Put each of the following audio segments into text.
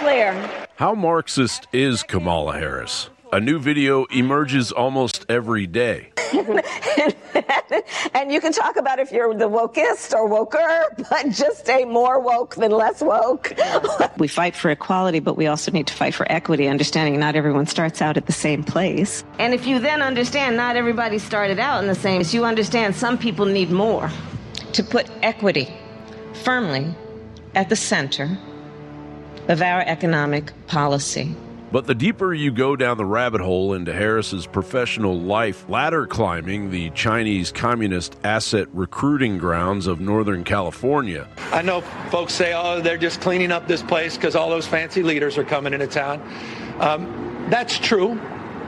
clear. How Marxist is Kamala Harris? A new video emerges almost every day. And you can talk about if you're the wokest or woker, but just stay more woke than less woke. We fight for equality, but we also need to fight for equity, understanding not everyone starts out at the same place. And if you then understand not everybody started out in the same place, you understand some people need more. To put equity firmly at the center of our economic policy. But the deeper you go down the rabbit hole into Harris's professional life, ladder climbing the Chinese Communist asset recruiting grounds of Northern California. I know folks say, oh, they're just cleaning up this place because all those fancy leaders are coming into town. That's true,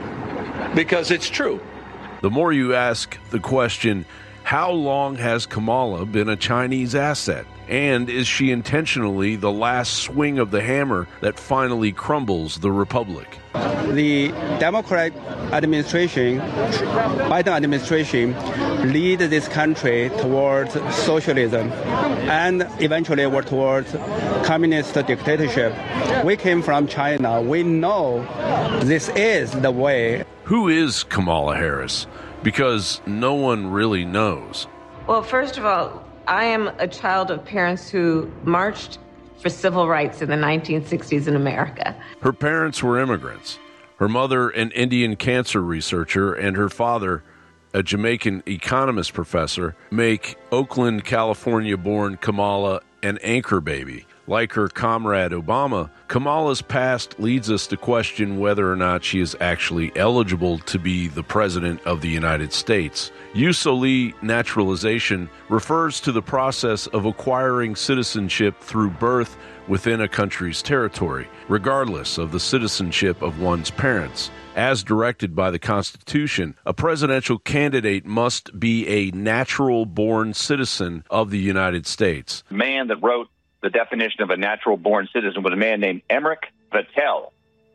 because it's true. The more you ask the question, how long has Kamala been a Chinese asset? And is she intentionally the last swing of the hammer that finally crumbles the republic? The Democrat administration, Biden administration, lead this country towards socialism and eventually towards communist dictatorship. We came from China. We know this is the way. Who is Kamala Harris? Because no one really knows. Well, first of all, I am a child of parents who marched for civil rights in the 1960s in America. Her parents were immigrants. Her mother, an Indian cancer researcher, and her father, a Jamaican economist professor, make Oakland, California-born Kamala an anchor baby. Like her comrade Obama, Kamala's past leads us to question whether or not she is actually eligible to be the President of the United States. Use-Oli naturalization refers to the process of acquiring citizenship through birth within a country's territory, regardless of the citizenship of one's parents. As directed by the Constitution, a presidential candidate must be a natural-born citizen of the United States. The man that wrote the definition of a natural-born citizen was a man named Emmerich Vattel.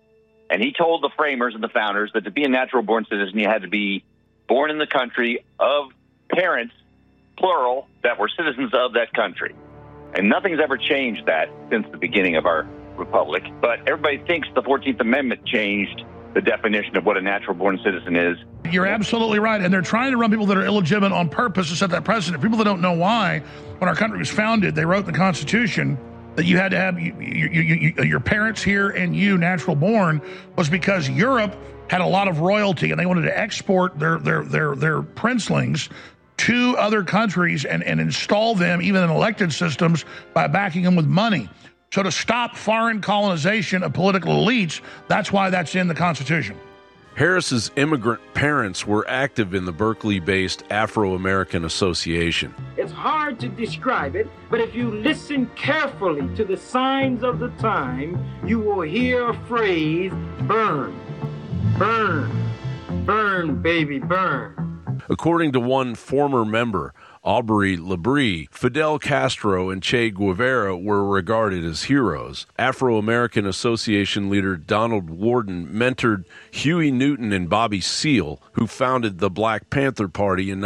And he told the framers and the founders that to be a natural-born citizen, you had to be born in the country of parents, plural, that were citizens of that country. And nothing's ever changed that since the beginning of our republic. But everybody thinks the 14th Amendment changed the definition of what a natural-born citizen is. You're absolutely right. And they're trying to run people that are illegitimate on purpose to set that precedent. People that don't know why, when our country was founded, they wrote in the Constitution that you had to have your parents here and you natural born, was because Europe had a lot of royalty and they wanted to export their princelings to other countries and install them even in elected systems by backing them with money. So to stop foreign colonization of political elites, that's why that's in the Constitution. Harris's immigrant parents were active in the Berkeley-based Afro-American Association. It's hard to describe it, but if you listen carefully to the signs of the time, you will hear a phrase, burn, burn, burn, baby, burn. According to one former member, Aubrey Labrie, Fidel Castro and Che Guevara were regarded as heroes. Afro-American Association leader Donald Worden mentored Huey Newton and Bobby Seale, who founded the Black Panther Party in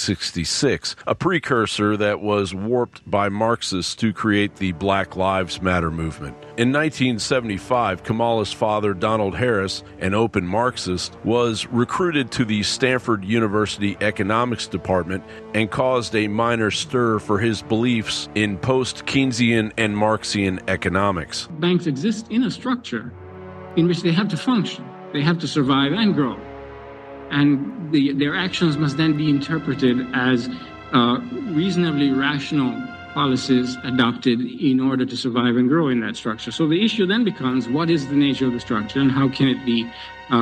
1966, a precursor that was warped by Marxists to create the Black Lives Matter movement. In 1975, Kamala's father, Donald Harris, an open Marxist, was recruited to the Stanford University Economics Department and caused a minor stir for his beliefs in post-Keynesian and Marxian economics. Banks exist in a structure in which they have to function. They have to survive and grow. And their actions must then be interpreted as reasonably rational policies adopted in order to survive and grow in that structure. So the issue then becomes, what is the nature of the structure and how can it be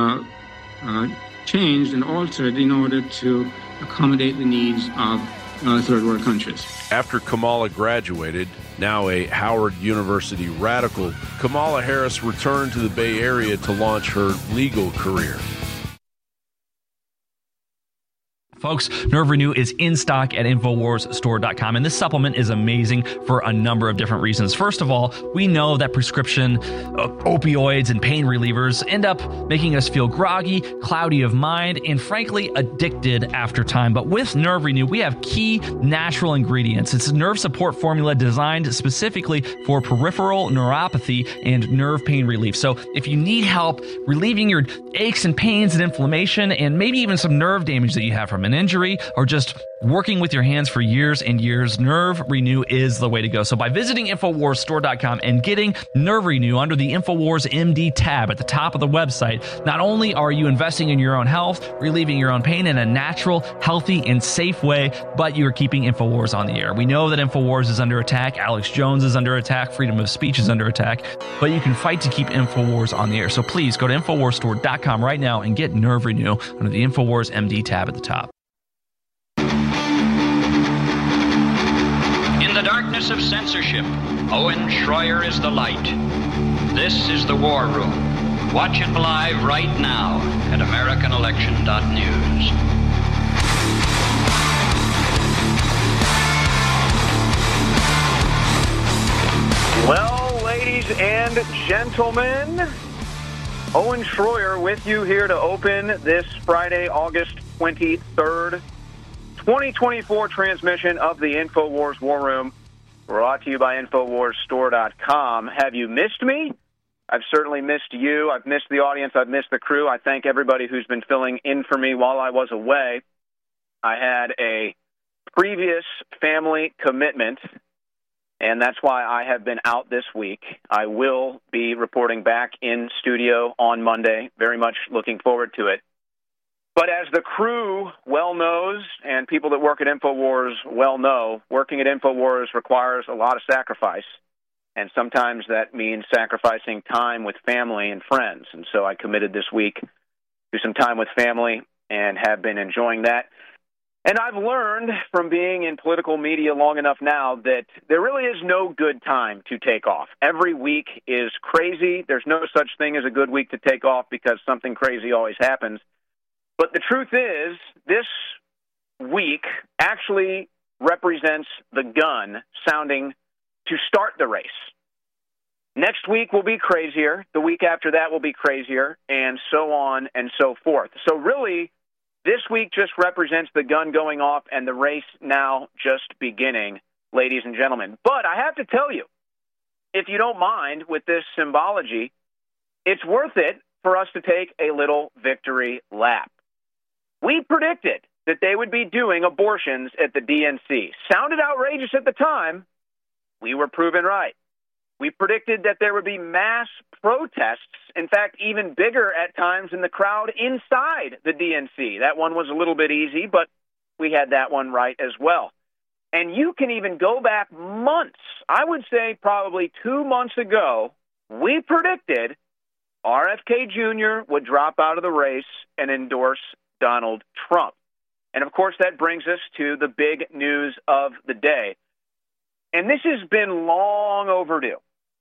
changed and altered in order to accommodate the needs of third world countries. After Kamala graduated, now a Howard University radical, Kamala Harris returned to the Bay Area to launch her legal career. Folks, Nerve Renew is in stock at InfoWarsStore.com, and this supplement is amazing for a number of different reasons. First of all, we know that prescription opioids and pain relievers end up making us feel groggy, cloudy of mind, and frankly, addicted after time. But with Nerve Renew, we have key natural ingredients. It's a nerve support formula designed specifically for peripheral neuropathy and nerve pain relief. So if you need help relieving your aches and pains and inflammation, and maybe even some nerve damage that you have from an injury or just working with your hands for years and years, Nerve Renew is the way to go. So by visiting InfoWarsStore.com and getting Nerve Renew under the InfoWars MD tab at the top of the website, not only are you investing in your own health, relieving your own pain in a natural, healthy, and safe way, but you are keeping InfoWars on the air. We know that InfoWars is under attack. Alex Jones is under attack. Freedom of speech is under attack. But you can fight to keep InfoWars on the air. So please go to InfoWarsStore.com right now and get Nerve Renew under the InfoWars MD tab at the top. In the darkness of censorship, Owen Schroyer is the light. This is the War Room. Watch it live right now at AmericanElection.news. Well, ladies and gentlemen, Owen Schroyer with you here to open this Friday, August 23rd, 2024 transmission of the InfoWars War Room, brought to you by InfoWarsStore.com. Have you missed me? I've certainly missed you. I've missed the audience. I've missed the crew. I thank everybody who's been filling in for me while I was away. I had a previous family commitment, and that's why I have been out this week. I will be reporting back in studio on Monday. Very much looking forward to it. But as the crew well knows, and people that work at InfoWars well know, working at InfoWars requires a lot of sacrifice. And sometimes that means sacrificing time with family and friends. And so I committed this week to some time with family and have been enjoying that. And I've learned from being in political media long enough now that there really is no good time to take off. Every week is crazy. There's no such thing as a good week to take off because something crazy always happens. But the truth is, this week actually represents the gun sounding to start the race. Next week will be crazier. The week after that will be crazier, and so on and so forth. So really, this week just represents the gun going off and the race now just beginning, ladies and gentlemen. But I have to tell you, if you don't mind with this symbology, it's worth it for us to take a little victory lap. We predicted that they would be doing abortions at the DNC. Sounded outrageous at the time. We were proven right. We predicted that there would be mass protests, in fact, even bigger at times in the crowd inside the DNC. That one was a little bit easy, but we had that one right as well. And you can even go back months. I would say probably 2 months ago, we predicted RFK Jr. would drop out of the race and endorse Donald Trump. And, of course, that brings us to the big news of the day. And this has been long overdue.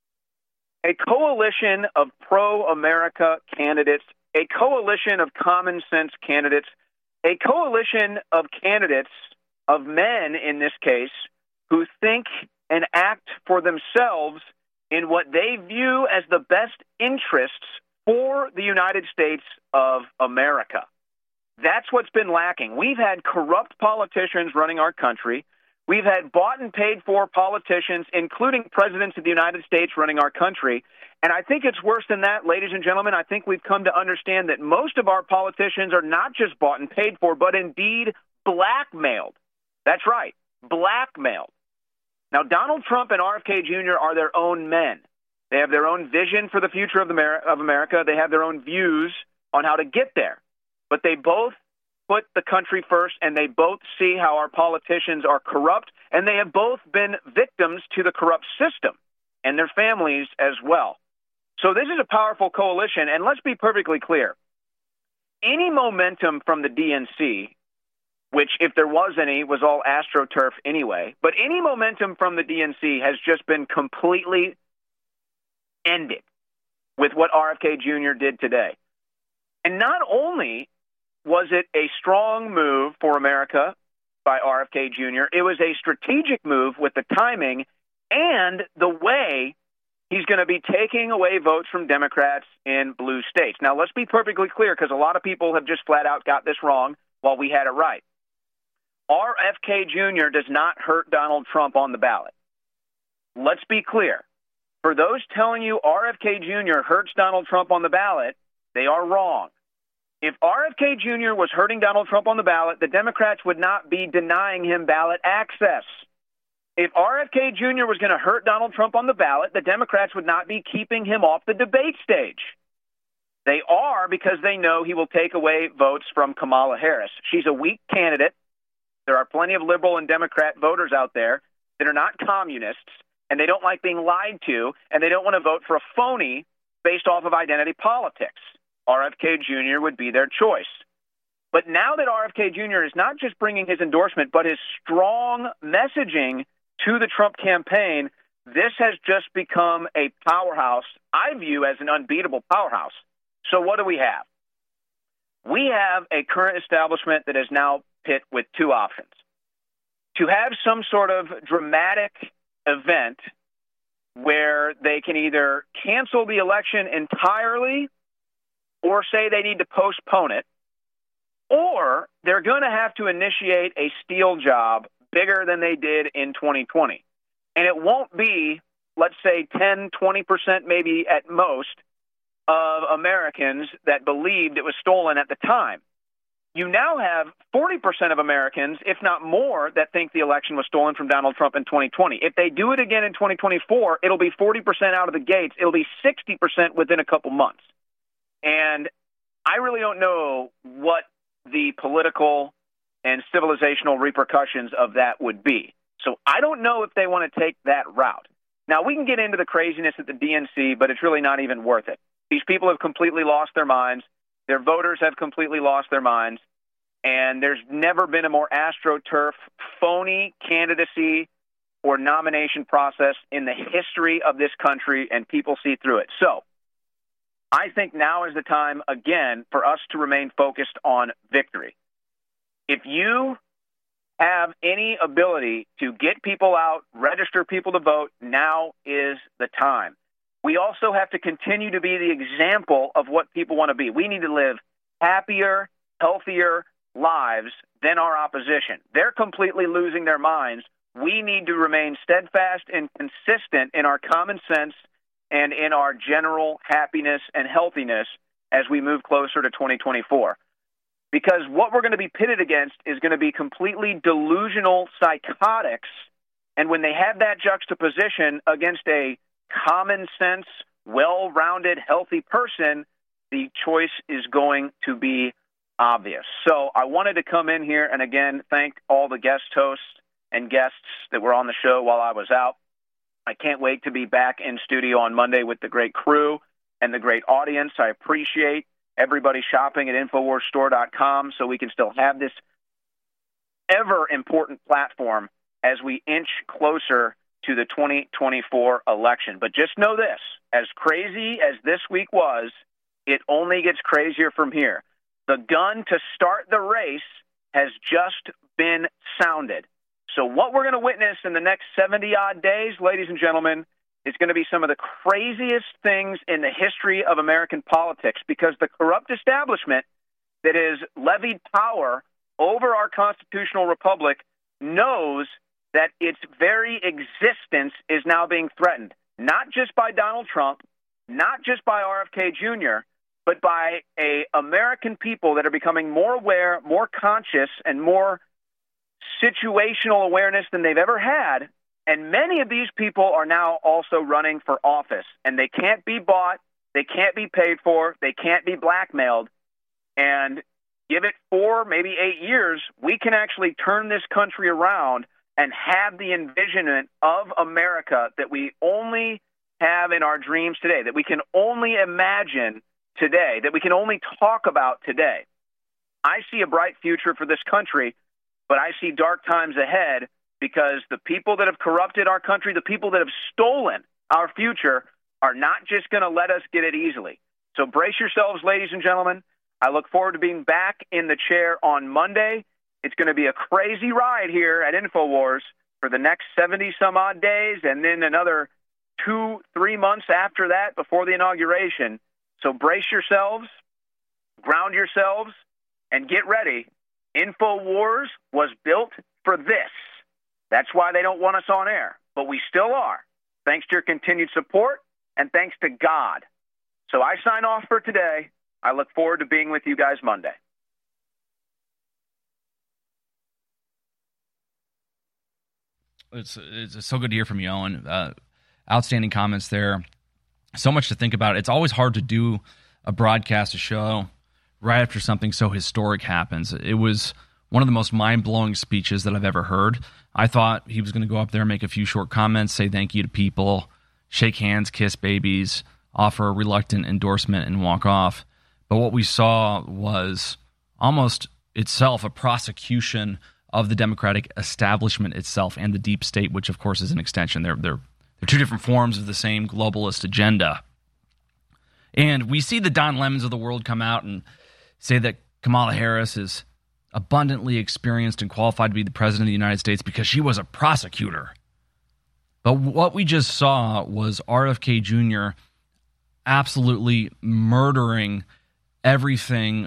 A coalition of pro-America candidates, a coalition of common-sense candidates, a coalition of candidates, of men in this case, who think and act for themselves in what they view as the best interests for the United States of America. That's what's been lacking. We've had corrupt politicians running our country. We've had bought and paid for politicians, including presidents of the United States, running our country. And I think it's worse than that, ladies and gentlemen. I think we've come to understand that most of our politicians are not just bought and paid for, but indeed blackmailed. That's right, blackmailed. Now, Donald Trump and RFK Jr. are their own men. They have their own vision for the future of America. They have their own views on how to get there. But they both put the country first, and they both see how our politicians are corrupt, and they have both been victims to the corrupt system and their families as well. So this is a powerful coalition, and let's be perfectly clear. Any momentum from the DNC, which if there was any, was all AstroTurf anyway, but any momentum from the DNC has just been completely ended with what RFK Jr. did today. And not only was it a strong move for America by RFK Jr.? It was a strategic move with the timing and the way he's going to be taking away votes from Democrats in blue states. Now, let's be perfectly clear, because a lot of people have just flat out got this wrong while we had it right. RFK Jr. does not hurt Donald Trump on the ballot. Let's be clear. For those telling you RFK Jr. hurts Donald Trump on the ballot, they are wrong. If RFK Jr. was hurting Donald Trump on the ballot, the Democrats would not be denying him ballot access. If RFK Jr. was going to hurt Donald Trump on the ballot, the Democrats would not be keeping him off the debate stage. They are, because they know he will take away votes from Kamala Harris. She's a weak candidate. There are plenty of liberal and Democrat voters out there that are not communists, and they don't like being lied to, and they don't want to vote for a phony based off of identity politics. RFK Jr. would be their choice. But now that RFK Jr. is not just bringing his endorsement, but his strong messaging to the Trump campaign, this has just become a powerhouse, I view as an unbeatable powerhouse. So what do we have? We have a current establishment that is now pit with two options. To have some sort of dramatic event where they can either cancel the election entirely or say they need to postpone it, or they're going to have to initiate a steal job bigger than they did in 2020. And it won't be, let's say, 10, 20% maybe at most of Americans that believed it was stolen at the time. You now have 40% of Americans, if not more, that think the election was stolen from Donald Trump in 2020. If they do it again in 2024, it'll be 40% out of the gates. It'll be 60% within a couple months. And I really don't know what the political and civilizational repercussions of that would be. So I don't know if they want to take that route. Now, we can get into the craziness at the DNC, but it's really not even worth it. These people have completely lost their minds. Their voters have completely lost their minds. And there's never been a more AstroTurf, phony candidacy or nomination process in the history of this country, and people see through it. So I think now is the time, again, for us to remain focused on victory. If you have any ability to get people out, register people to vote, now is the time. We also have to continue to be the example of what people want to be. We need to live happier, healthier lives than our opposition. They're completely losing their minds. We need to remain steadfast and consistent in our common sense and in our general happiness and healthiness as we move closer to 2024. Because what we're going to be pitted against is going to be completely delusional psychotics. And when they have that juxtaposition against a common sense, well-rounded, healthy person, the choice is going to be obvious. So I wanted to come in here and, again, thank all the guest hosts and guests that were on the show while I was out. I can't wait to be back in studio on Monday with the great crew and the great audience. I appreciate everybody shopping at InfoWarsStore.com so we can still have this ever-important platform as we inch closer to the 2024 election. But just know this, as crazy as this week was, it only gets crazier from here. The gun to start the race has just been sounded. So what we're going to witness in the next 70-odd days, ladies and gentlemen, is going to be some of the craziest things in the history of American politics, because the corrupt establishment that has levied power over our constitutional republic knows that its very existence is now being threatened, not just by Donald Trump, not just by RFK Jr., but by American people that are becoming more aware, more conscious, and more situational awareness than they've ever had. And many of these people are now also running for office, and they can't be bought, they can't be paid for, they can't be blackmailed. And give it 4, maybe 8 years, we can actually turn this country around and have the envisionment of America that we only have in our dreams today, that we can only imagine today, that we can only talk about today. I see a bright future for this country, but I see dark times ahead, because the people that have corrupted our country, the people that have stolen our future, are not just going to let us get it easily. So brace yourselves, ladies and gentlemen. I look forward to being back in the chair on Monday. It's going to be a crazy ride here at InfoWars for the next 70-some-odd days, and then another 2-3 months after that before the inauguration. So brace yourselves, ground yourselves, and get ready. InfoWars was built for this. That's why they don't want us on air, but we still are, thanks to your continued support and thanks to God. So I sign off for today. I look forward to being with you guys Monday. It's so good to hear from you, Owen. Outstanding comments there. So much to think about. It's always hard to do a broadcast, a show, right after something so historic happens. It was one of the most mind-blowing speeches that I've ever heard. I thought he was going to go up there, make a few short comments, say thank you to people, shake hands, kiss babies, offer a reluctant endorsement, and walk off. But what we saw was almost itself a prosecution of the Democratic establishment itself and the deep state, which, of course, is an extension. They're two different forms of the same globalist agenda. And we see the Don Lemons of the world come out and say that Kamala Harris is abundantly experienced and qualified to be the president of the United States because she was a prosecutor. But what we just saw was RFK Jr. absolutely murdering everything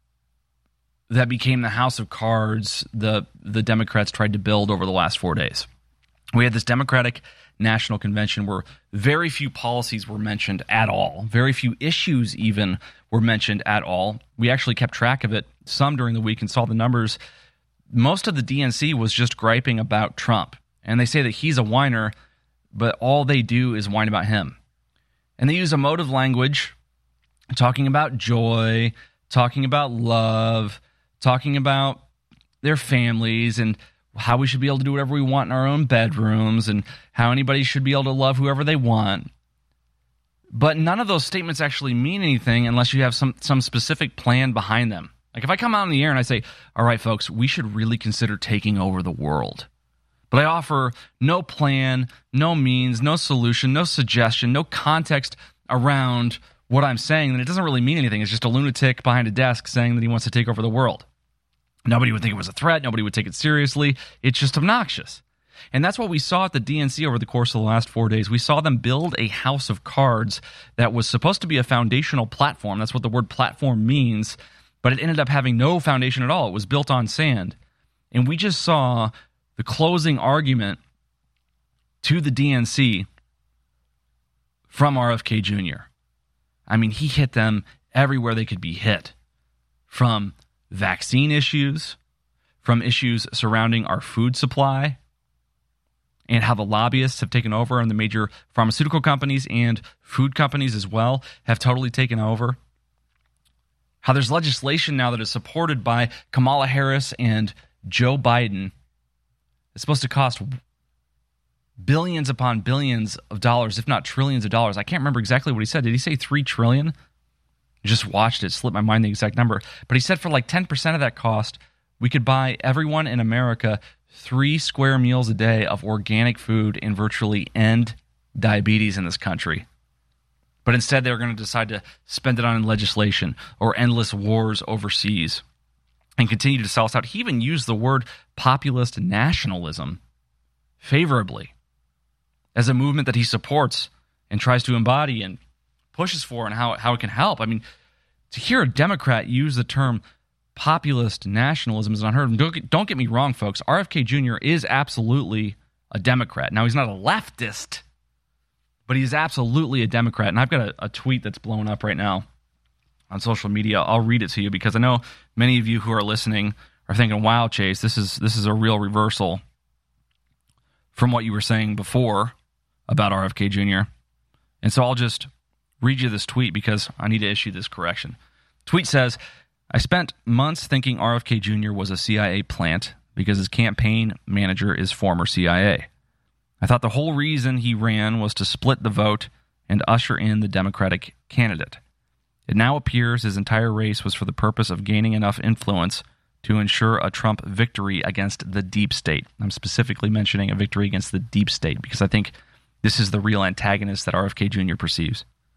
that became the house of cards the Democrats tried to build over the last 4 days. We had this Democratic National Convention where very few policies were mentioned at all. Very few issues even were mentioned at all. We actually kept track of it some during the week and saw the numbers. Most of the DNC was just griping about Trump. And they say that he's a whiner, but all they do is whine about him. And they use emotive language, talking about joy, talking about love, talking about their families and how we should be able to do whatever we want in our own bedrooms and how anybody should be able to love whoever they want. But none of those statements actually mean anything unless you have some specific plan behind them. Like if I come out in the air and I say, all right, folks, we should really consider taking over the world. But I offer no plan, no means, no solution, no suggestion, no context around what I'm saying, then it doesn't really mean anything. It's just a lunatic behind a desk saying that he wants to take over the world. Nobody would think it was a threat. Nobody would take it seriously. It's just obnoxious. And that's what we saw at the DNC over the course of the last 4 days. We saw them build a house of cards that was supposed to be a foundational platform. That's what the word platform means. But it ended up having no foundation at all. It was built on sand. And we just saw the closing argument to the DNC from RFK Jr. I mean, he hit them everywhere they could be hit. From vaccine issues, from issues surrounding our food supply, and how the lobbyists have taken over, and the major pharmaceutical companies and food companies as well have totally taken over. How there's legislation now that is supported by Kamala Harris and Joe Biden. It's supposed to cost billions upon billions of dollars, if not trillions of dollars. I can't remember exactly what he said. Did he say $3 trillion? I just watched it, slipped my mind the exact number. But he said for like 10% of that cost, we could buy everyone in America 3 square meals a day of organic food and virtually end diabetes in this country. But instead, they're going to decide to spend it on legislation or endless wars overseas and continue to sell us out. He even used the word populist nationalism favorably as a movement that he supports and tries to embody and pushes for, and how it can help. I mean, to hear a Democrat use the term populist nationalism is unheard of. Don't get me wrong, folks. RFK Jr. is absolutely a Democrat. Now, he's not a leftist, but he's absolutely a Democrat. And I've got a tweet that's blown up right now on social media. I'll read it to you because I know many of you who are listening are thinking, wow, Chase, this is a real reversal from what you were saying before about RFK Jr. And so I'll just read you this tweet because I need to issue this correction. Tweet says, I spent months thinking RFK Jr. was a CIA plant because his campaign manager is former CIA. I thought the whole reason he ran was to split the vote and usher in the Democratic candidate. It now appears his entire race was for the purpose of gaining enough influence to ensure a Trump victory against the deep state. I'm specifically mentioning a victory against the deep state because I think this is the real antagonist that RFK Jr. perceives.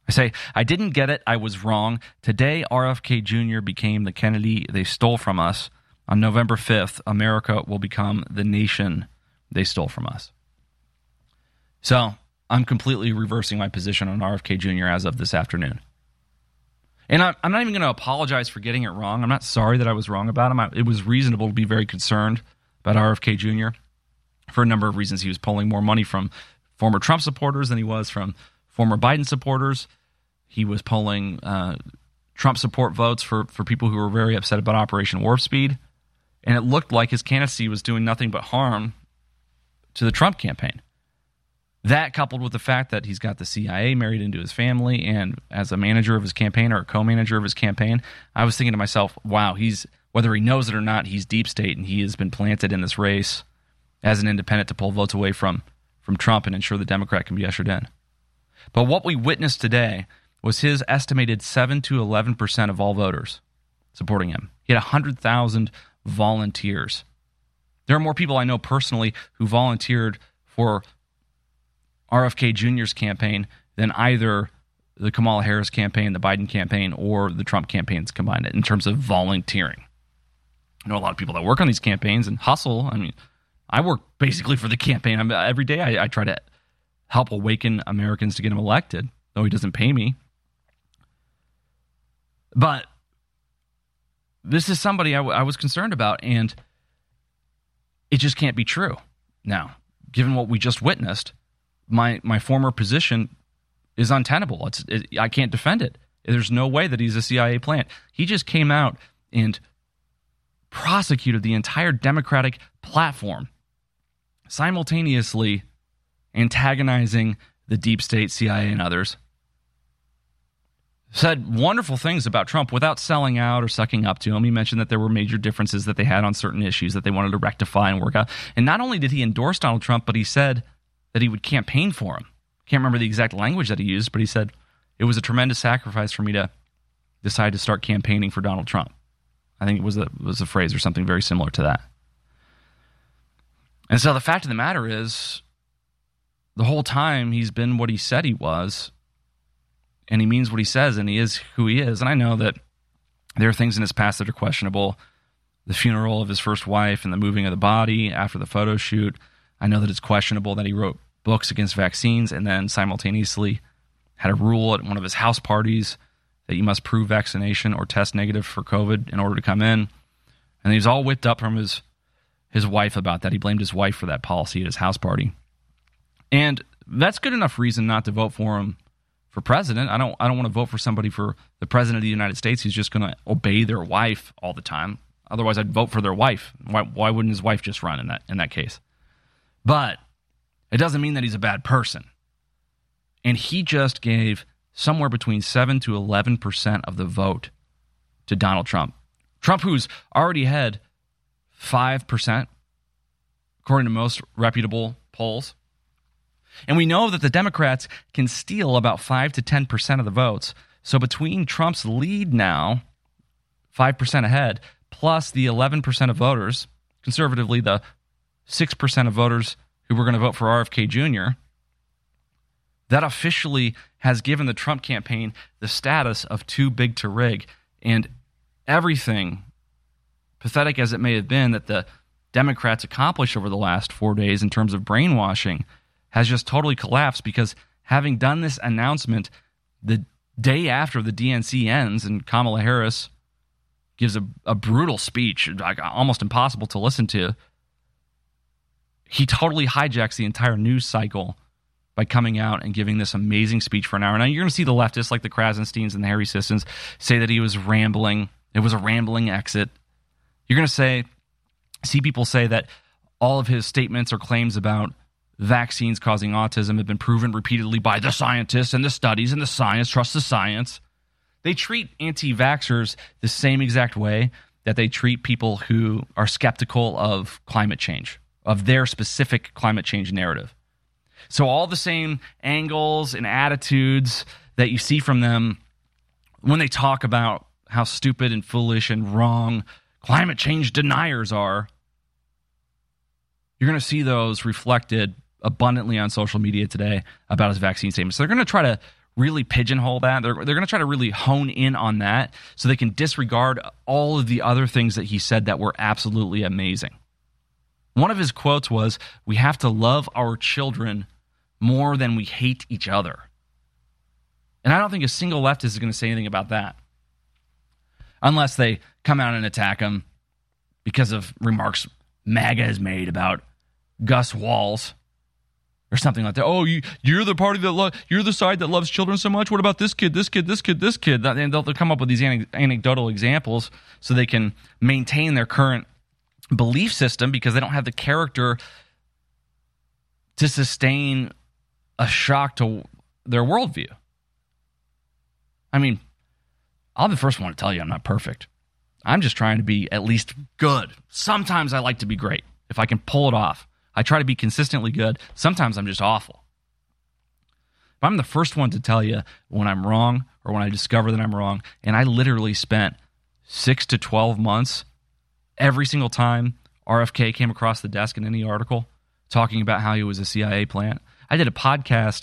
I say, I didn't get it. I was wrong. Today, RFK Jr. became the Kennedy they stole from us. On November 5th, America will become the nation they stole from us. So I'm completely reversing my position on RFK Jr. as of this afternoon. And I'm not even going to apologize for getting it wrong. I'm not sorry that I was wrong about him. It was reasonable to be very concerned about RFK Jr. for a number of reasons. He was pulling more money from former Trump supporters than he was from former Biden supporters. He was polling Trump support votes for people who were very upset about Operation Warp Speed. And it looked like his candidacy was doing nothing but harm to the Trump campaign. That, coupled with the fact that he's got the CIA married into his family and as a manager of his campaign or a co-manager of his campaign, I was thinking to myself, wow, whether he knows it or not, he's deep state, and he has been planted in this race as an independent to pull votes away from Trump and ensure the Democrat can be ushered in. But what we witnessed today was his estimated 7 to 11% of all voters supporting him. He had 100,000 volunteers. There are more people I know personally who volunteered for RFK Jr.'s campaign than either the Kamala Harris campaign, the Biden campaign, or the Trump campaigns combined in terms of volunteering. I know a lot of people that work on these campaigns and hustle. I mean, I work basically for the campaign. Every day I try to help awaken Americans to get him elected, though he doesn't pay me. But this is somebody I was concerned about, and it just can't be true. Now, given what we just witnessed, my former position is untenable. I can't defend it. There's no way that he's a CIA plant. He just came out and prosecuted the entire Democratic platform, simultaneously antagonizing the deep state, CIA, and others. Said wonderful things about Trump without selling out or sucking up to him. He mentioned that there were major differences that they had on certain issues that they wanted to rectify and work out. And not only did he endorse Donald Trump, but he said that he would campaign for him. Can't remember the exact language that he used, but he said, it was a tremendous sacrifice for me to decide to start campaigning for Donald Trump. I think it was a phrase or something very similar to that. And so the fact of the matter is, the whole time he's been what he said he was, and he means what he says, and he is who he is. And I know that there are things in his past that are questionable. The funeral of his first wife and the moving of the body after the photo shoot. I know that it's questionable that he wrote books against vaccines and then simultaneously had a rule at one of his house parties that you must prove vaccination or test negative for COVID in order to come in. And he's all whipped up from his wife about that. He blamed his wife for that policy at his house party. And that's good enough reason not to vote for him for president. I don't want to vote for somebody for the president of the United States who's just going to obey their wife all the time. Otherwise, I'd vote for their wife. Why wouldn't his wife just run in that case? But it doesn't mean that he's a bad person. And he just gave somewhere between 7 to 11% of the vote to Donald Trump. Trump, who's already had 5%, according to most reputable polls. And we know that the Democrats can steal about 5 to 10% of the votes. So between Trump's lead now, 5% ahead, plus the 11% of voters, conservatively the 6% of voters who were going to vote for RFK Jr., that officially has given the Trump campaign the status of too big to rig. And everything, pathetic as it may have been, that the Democrats accomplished over the last 4 days in terms of brainwashing has just totally collapsed, because having done this announcement the day after the DNC ends and Kamala Harris gives a brutal speech, like almost impossible to listen to, he totally hijacks the entire news cycle by coming out and giving this amazing speech for an hour. Now, you're going to see the leftists like the Krasensteins and the Harry Sissons say that he was rambling. It was a rambling exit. You're going to see people say that all of his statements or claims about vaccines causing autism have been proven repeatedly by the scientists and the studies and the science. Trust the science. They treat anti-vaxxers the same exact way that they treat people who are skeptical of climate change, of their specific climate change narrative. So all the same angles and attitudes that you see from them when they talk about how stupid and foolish and wrong climate change deniers are, you're going to see those reflected abundantly on social media today about his vaccine statements. So they're going to try to really pigeonhole that. They're going to try to really hone in on that so they can disregard all of the other things that he said that were absolutely amazing. One of his quotes was, "We have to love our children more than we hate each other." And I don't think a single leftist is going to say anything about that. Unless they come out and attack him because of remarks MAGA has made about Gus Walls or something like that. Oh, you're the party that you're the side that loves children so much. What about this kid, this kid, this kid, this kid? And they'll come up with these anecdotal examples so they can maintain their current belief system because they don't have the character to sustain a shock to their worldview. I mean, I'll be the first one to tell you I'm not perfect. I'm just trying to be at least good. Sometimes I like to be great if I can pull it off. I try to be consistently good. Sometimes I'm just awful. But I'm the first one to tell you when I'm wrong or when I discover that I'm wrong. And I literally spent 6 to 12 months every single time RFK came across the desk in any article talking about how he was a CIA plant. I did a podcast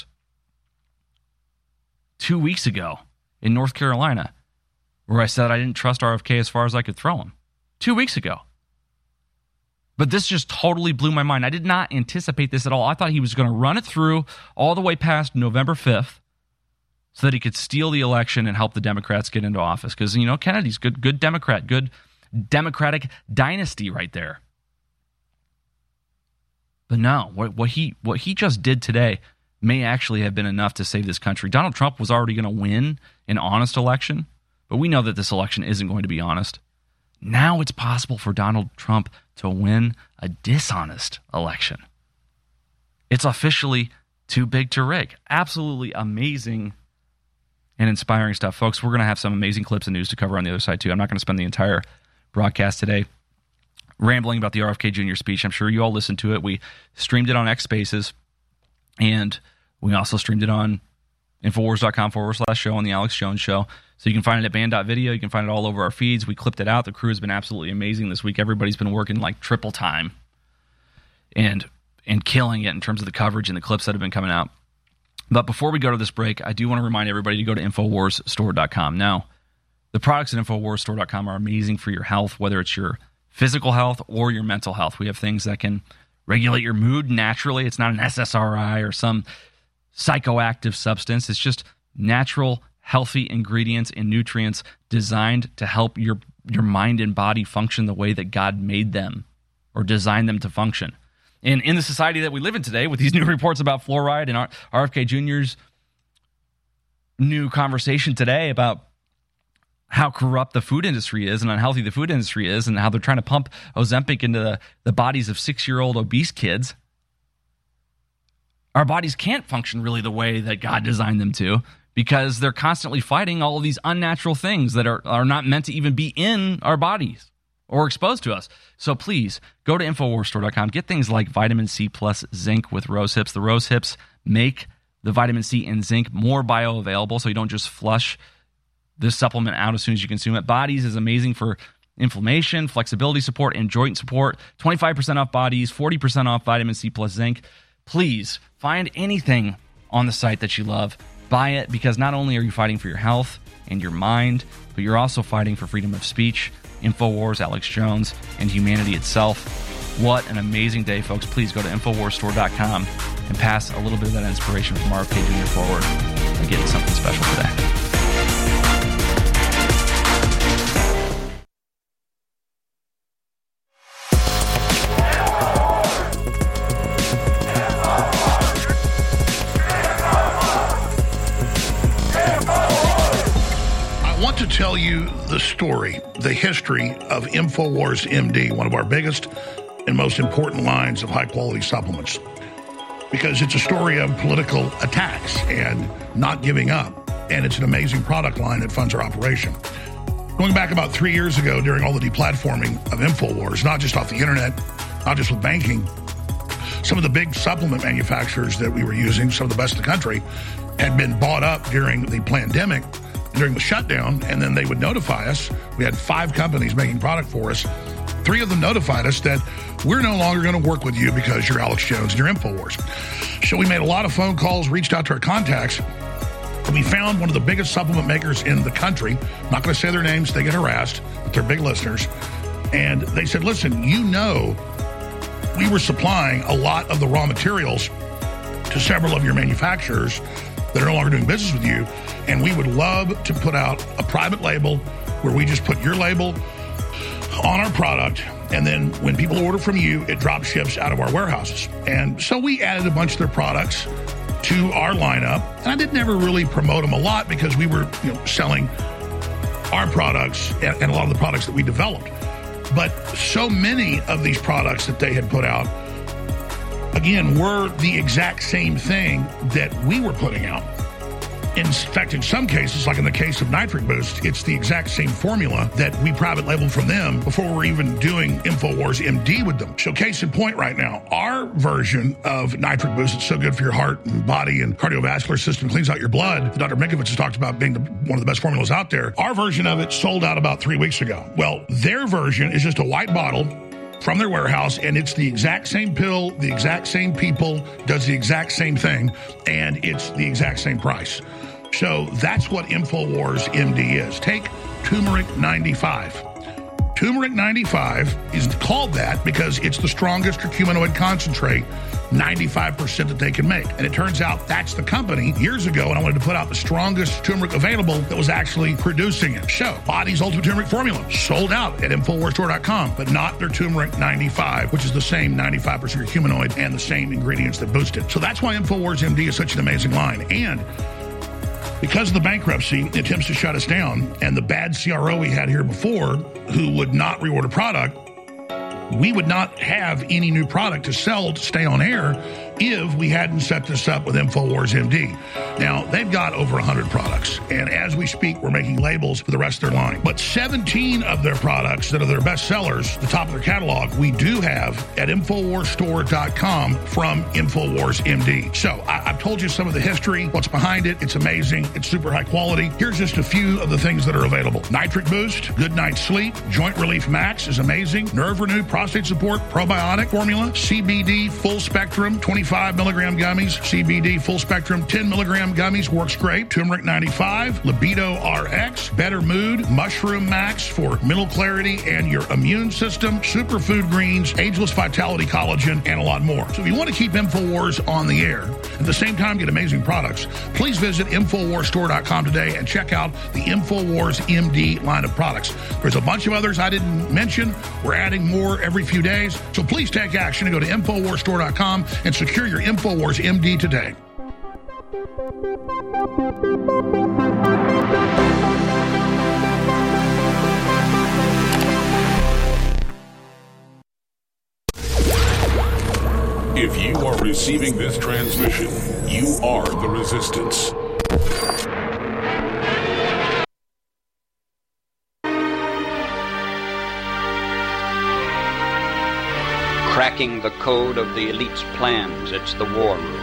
2 weeks ago in North Carolina where I said I didn't trust RFK as far as I could throw him. 2 weeks ago. But this just totally blew my mind. I did not anticipate this at all. I thought he was going to run it through all the way past November 5th so that he could steal the election and help the Democrats get into office. Because, you know, Kennedy's good Democrat, good Democratic dynasty right there. But no, what he just did today may actually have been enough to save this country. Donald Trump was already going to win an honest election, but we know that this election isn't going to be honest. Now it's possible for Donald Trump to win a dishonest election. It's officially too big to rig. Absolutely amazing and inspiring stuff. Folks, we're going to have some amazing clips and news to cover on the other side, too. I'm not going to spend the entire broadcast today rambling about the RFK Jr. speech. I'm sure you all listened to it. We streamed it on X Spaces, and we also streamed it on Infowars.com/show on the Alex Jones Show. So you can find it at band.video. You can find it all over our feeds. We clipped it out. The crew has been absolutely amazing this week. Everybody's been working like triple time and killing it in terms of the coverage and the clips that have been coming out. But before we go to this break, I do want to remind everybody to go to InfoWarsStore.com. Now, the products at InfoWarsStore.com are amazing for your health, whether it's your physical health or your mental health. We have things that can regulate your mood naturally. It's not an SSRI or some psychoactive substance. It's just natural, healthy ingredients and nutrients designed to help your mind and body function the way that God made them or designed them to function. And in the society that we live in today, with these new reports about fluoride and RFK Jr.'s new conversation today about how corrupt the food industry is and unhealthy the food industry is and how they're trying to pump Ozempic into the bodies of 6-year-old obese kids, our bodies can't function really the way that God designed them to because they're constantly fighting all of these unnatural things that are not meant to even be in our bodies or exposed to us. So please go to InfoWarsStore.com. Get things like vitamin C plus zinc with Rose Hips. The Rose Hips make the vitamin C and zinc more bioavailable so you don't just flush this supplement out as soon as you consume it. Bodies is amazing for inflammation, flexibility support, and joint support. 25% off Bodies, 40% off vitamin C plus zinc. Please find anything on the site that you love. Buy it because not only are you fighting for your health and your mind, but you're also fighting for freedom of speech, InfoWars, Alex Jones, and humanity itself. What an amazing day, folks. Please go to InfoWarsStore.com and pass a little bit of that inspiration from RFK Jr. forward and get something special today. Tell you the story, the history of InfoWars MD, one of our biggest and most important lines of high-quality supplements, because it's a story of political attacks and not giving up, and it's an amazing product line that funds our operation. Going back about 3 years ago during all the deplatforming of InfoWars, not just off the internet, not just with banking, some of the big supplement manufacturers that we were using, some of the best in the country, had been bought up during the pandemic, during the shutdown, and then they would notify us. We had 5 companies making product for us. 3 of them notified us that we're no longer going to work with you because you're Alex Jones and you're InfoWars. So we made a lot of phone calls, reached out to our contacts, We found one of the biggest supplement makers in the country. I'm not going to say their names. They get harassed, but they're big listeners. And they said, listen, we were supplying a lot of the raw materials to several of your manufacturers that are no longer doing business with you. And we would love to put out a private label where we just put your label on our product. And then when people order from you, it drop ships out of our warehouses. And so we added a bunch of their products to our lineup. And I did never really promote them a lot because we were selling our products and a lot of the products that we developed. But so many of these products that they had put out, again, were the exact same thing that we were putting out. In fact, in some cases, like in the case of Nitric Boost, it's the exact same formula that we private labeled from them before we're even doing InfoWars MD with them. So case in point right now, our version of Nitric Boost, it's so good for your heart and body and cardiovascular system, cleans out your blood. Dr. Mikovits has talked about being one of the best formulas out there. Our version of it sold out about 3 weeks ago. Well, their version is just a white bottle from their warehouse, and it's the exact same pill, the exact same people, does the exact same thing, and it's the exact same price. So that's what InfoWars MD is. Take Turmeric 95. Turmeric 95 is called that because it's the strongest curcuminoid concentrate, 95% that they can make. And it turns out that's the company years ago, and I wanted to put out the strongest turmeric available that was actually producing it. So, Body's Ultimate Turmeric Formula sold out at InfoWarsStore.com, but not their Turmeric 95, which is the same 95% curcuminoid and the same ingredients that boost it. So that's why InfoWars MD is such an amazing line. And because of the bankruptcy, the attempts to shut us down, and the bad CRO we had here before who would not reorder product, we would not have any new product to sell to stay on air if we hadn't set this up with InfoWars MD. Now, they've got over 100 products, and as we speak, we're making labels for the rest of their line. But 17 of their products that are their best sellers, the top of their catalog, we do have at InfoWarsStore.com from InfoWars MD. So I've told you some of the history, what's behind it. It's amazing. It's super high quality. Here's just a few of the things that are available. Nitric Boost, Good Night Sleep, Joint Relief Max is amazing. Nerve Renew, Prostate Support, Probiotic Formula, CBD Full Spectrum, 25 milligram gummies, CBD Full Spectrum, 10 milligram gummies, works great. Turmeric 95, Libido RX, Better Mood, Mushroom Max for mental clarity and your immune system, Superfood Greens, Ageless Vitality Collagen, and a lot more. So if you want to keep InfoWars on the air, at the same time get amazing products, please visit InfoWarsStore.com today and check out the InfoWars MD line of products. There's a bunch of others I didn't mention. We're adding more every few days. So please take action and go to InfoWarsStore.com and secure your InfoWars MD today. If you are receiving this transmission, you are the Resistance. Cracking the code of the elite's plans. It's the War Room.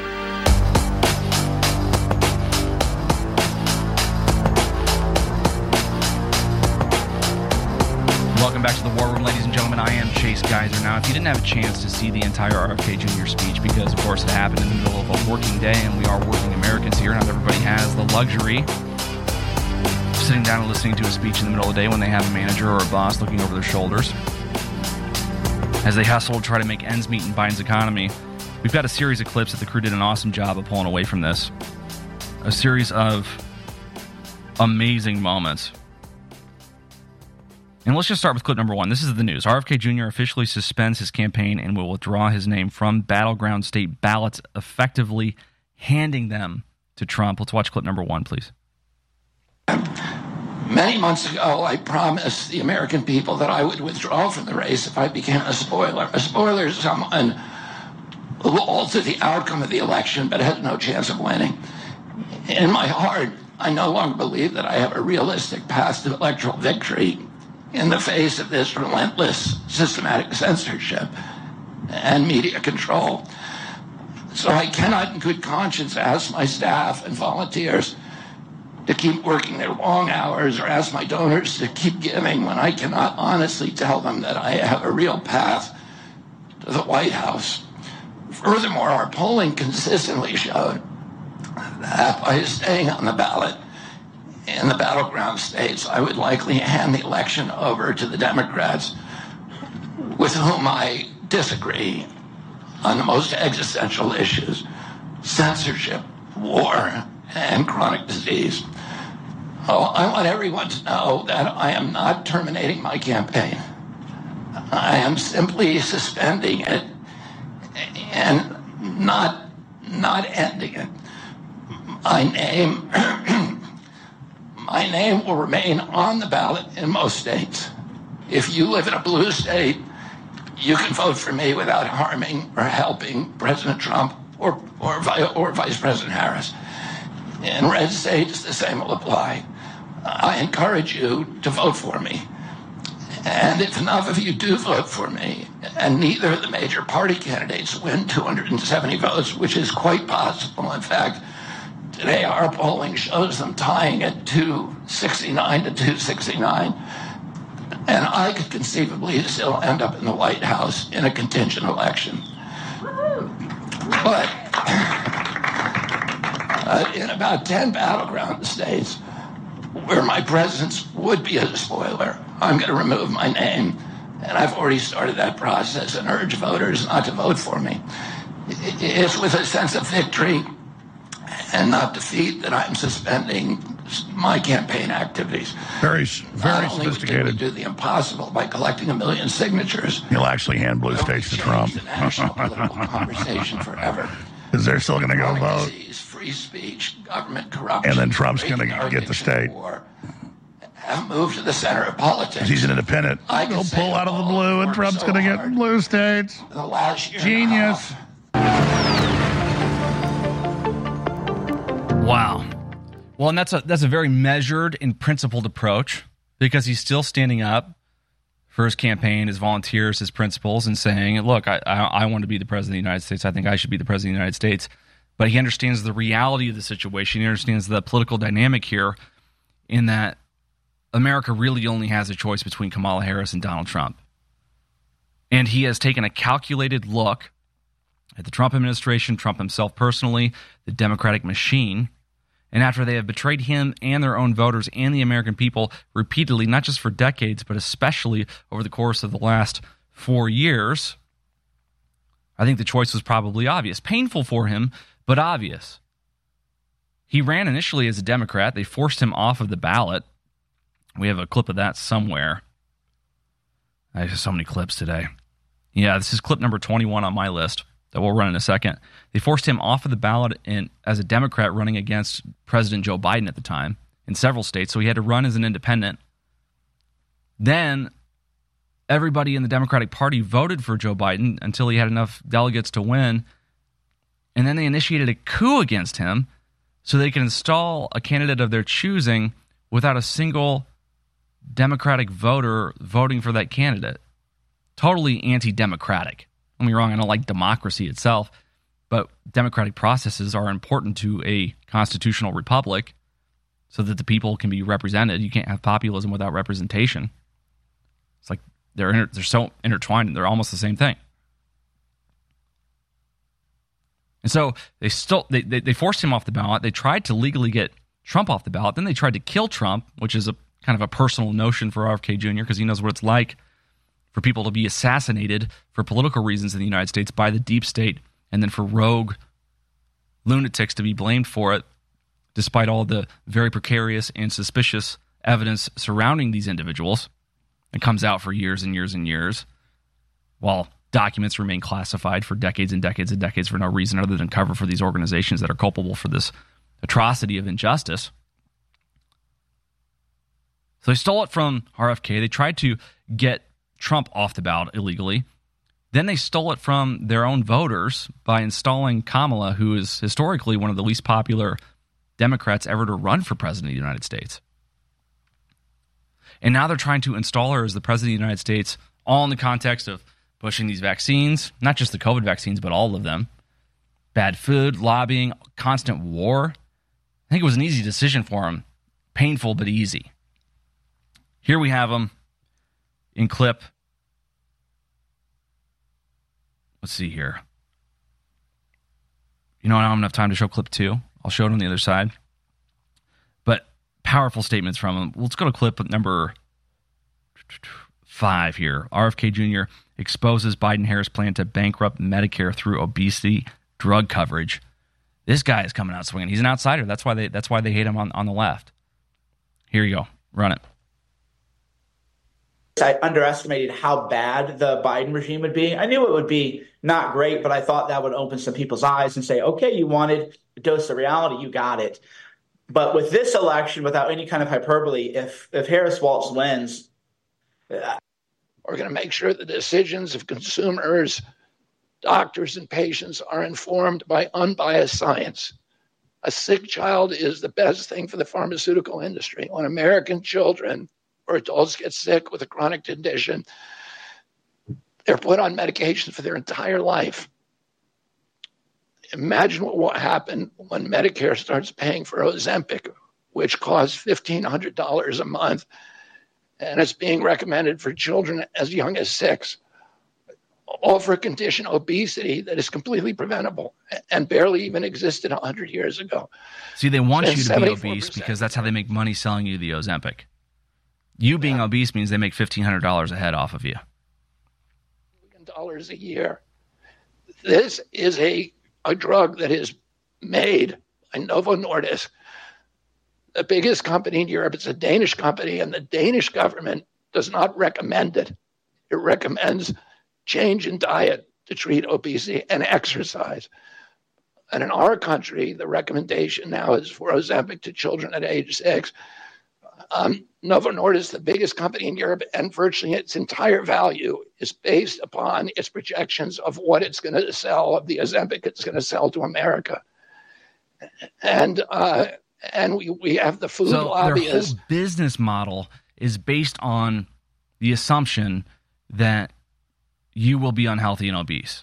Welcome back to the War Room, ladies and gentlemen. I am Chase Geiser. Now, if you didn't have a chance to see the entire RFK Jr. speech, because, of course, it happened in the middle of a working day, and we are working Americans here, not everybody has the luxury of sitting down and listening to a speech in the middle of the day when they have a manager or a boss looking over their shoulders as they hustle to try to make ends meet in Biden's economy. We've got a series of clips that the crew did an awesome job of pulling away from this. A series of amazing moments. And let's just start with clip number one. This is the news. RFK Jr. officially suspends his campaign and will withdraw his name from battleground state ballots, effectively handing them to Trump. Let's watch clip number one, please. Many months ago, I promised the American people that I would withdraw from the race if I became a spoiler. A spoiler is someone who will alter the outcome of the election but has no chance of winning. In my heart, I no longer believe that I have a realistic path to electoral victory in the face of this relentless, systematic censorship and media control. So I cannot in good conscience ask my staff and volunteers to keep working their long hours or ask my donors to keep giving when I cannot honestly tell them that I have a real path to the White House. Furthermore, our polling consistently showed that by staying on the ballot in the battleground states, I would likely hand the election over to the Democrats with whom I disagree on the most existential issues: censorship, war, and chronic disease. I want everyone to know that I am not terminating my campaign. I am simply suspending it and not ending it. My name will remain on the ballot in most states. If you live in a blue state, you can vote for me without harming or helping President Trump or Vice President Harris. In red states, the same will apply. I encourage you to vote for me. And if enough of you do vote for me, and neither of the major party candidates win 270 votes, which is quite possible, in fact, today our polling shows them tying at 269 to 269, and I could conceivably still end up in the White House in a contingent election. But in about 10 battleground states where my presence would be a spoiler, I'm going to remove my name, and I've already started that process and urge voters not to vote for me. It's with a sense of victory and not defeat that I'm suspending my campaign activities. Very not sophisticated. Only would do the impossible by collecting 1 million signatures. He'll actually hand blue states to Trump. The national political conversation forever. Because they're still going to go vote. Disease, free speech, government corruption, and then Trump's going to get the state. Have moved to the center of politics. He's an independent. He'll pull out of the blue, and Trump's going to get blue states. The last year Genius. Wow. Well, and that's a very measured and principled approach, because he's still standing up for his campaign, his volunteers, his principles, and saying, look, I want to be the president of the United States. I think I should be the president of the United States. But he understands the reality of the situation. He understands the political dynamic here, in that America really only has a choice between Kamala Harris and Donald Trump. And he has taken a calculated look at the Trump administration, Trump himself personally, the Democratic machine. And after they have betrayed him and their own voters and the American people repeatedly, not just for decades, but especially over the course of the last 4 years, I think the choice was probably obvious. Painful for him, but obvious. He ran initially as a Democrat. They forced him off of the ballot. We have a clip of that somewhere. I have so many clips today. Yeah, this is clip number 21 on my list that we'll run in a second. They forced him off of the ballot as a Democrat running against President Joe Biden at the time in several states, so he had to run as an independent. Then everybody in the Democratic Party voted for Joe Biden until he had enough delegates to win, and then they initiated a coup against him so they could install a candidate of their choosing without a single Democratic voter voting for that candidate. Totally anti-democratic. Don't get me wrong, I don't like democracy itself, but democratic processes are important to a constitutional republic so that the people can be represented. You can't have populism without representation. It's like they're so intertwined, and they're almost the same thing. And so they forced him off the ballot. They tried to legally get Trump off the ballot. Then they tried to kill Trump, which is a kind of a personal notion for RFK Jr. because he knows what it's like for people to be assassinated for political reasons in the United States by the deep state, and then for rogue lunatics to be blamed for it, despite all the very precarious and suspicious evidence surrounding these individuals. It comes out for years and years and years, while documents remain classified for decades and decades and decades for no reason other than cover for these organizations that are culpable for this atrocity of injustice. So they stole it from RFK. They tried to get Trump off the ballot illegally. Then they stole it from their own voters by installing Kamala, who is historically one of the least popular Democrats ever to run for president of the United States. And now they're trying to install her as the president of the United States, all in the context of pushing these vaccines, not just the COVID vaccines, but all of them. Bad food, lobbying, constant war. I think it was an easy decision for him. Painful, but easy. Here we have him in clip. Let's see here. You know, I don't have enough time to show clip 2. I'll show it on the other side. But powerful statements from him. Let's go to clip number 5 here. RFK Jr. exposes Biden-Harris plan to bankrupt Medicare through obesity drug coverage. This guy is coming out swinging. He's an outsider. That's why they hate him on the left. Here you go. Run it. I underestimated how bad the Biden regime would be. I knew it would be not great, but I thought that would open some people's eyes and say, okay, you wanted a dose of reality, you got it. But with this election, without any kind of hyperbole, if Harris-Walz wins, we're going to make sure the decisions of consumers, doctors, and patients are informed by unbiased science. A sick child is the best thing for the pharmaceutical industry. When American children or adults get sick with a chronic condition, they're put on medication for their entire life. Imagine what will happen when Medicare starts paying for Ozempic, which costs $1,500 a month, and it's being recommended for children as young as 6, all for a condition, obesity, that is completely preventable and barely even existed 100 years ago. See, they want you to be obese because that's how they make money selling you the Ozempic. You being obese means they make $1,500 a head off of you. $1,000 a year. This is a drug that is made by Novo Nordisk, the biggest company in Europe. It's a Danish company, and the Danish government does not recommend it. It recommends change in diet to treat obesity and exercise. And in our country, the recommendation now is for Ozempic to children at age 6. Novo Nordisk, the biggest company in Europe, and virtually its entire value is based upon its projections of what it's going to sell, of the Ozempic it's going to sell to America. And we have the food lobbyists. Their whole business model is based on the assumption that you will be unhealthy and obese.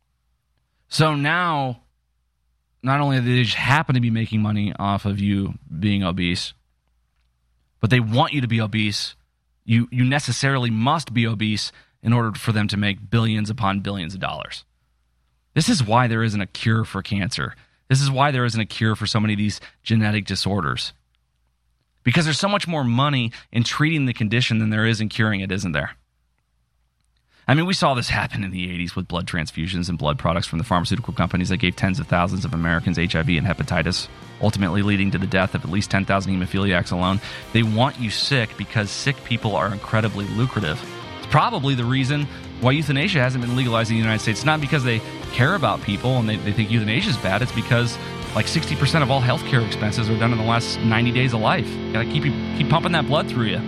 So now, not only do they just happen to be making money off of you being obese, but they want you to be obese. You necessarily must be obese in order for them to make billions upon billions of dollars. This is why there isn't a cure for cancer. This is why there isn't a cure for so many of these genetic disorders. Because there's so much more money in treating the condition than there is in curing it, isn't there? I mean, we saw this happen in the 80s with blood transfusions and blood products from the pharmaceutical companies that gave tens of thousands of Americans HIV and hepatitis, ultimately leading to the death of at least 10,000 hemophiliacs alone. They want you sick because sick people are incredibly lucrative. It's probably the reason why euthanasia hasn't been legalized in the United States. It's not because they care about people and they think euthanasia is bad. It's because like 60% of all healthcare expenses are done in the last 90 days of life. You got to keep pumping that blood through you.